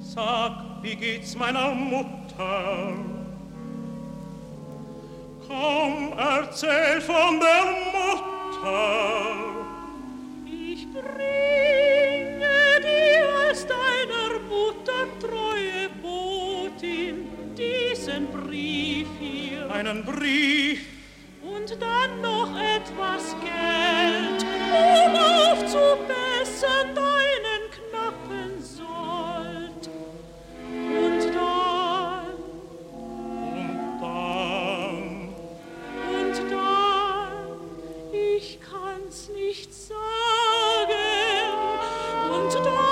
Sag, wie geht's meiner Mutter? Komm, erzähl von der Mutter. Ich bringe dir als deiner Mutter treue Botin diesen Brief hier. Einen Brief. Und dann noch etwas Geld, um aufzubessern deinen knappen Sold. Und dann, ich kann's nicht sagen, und dann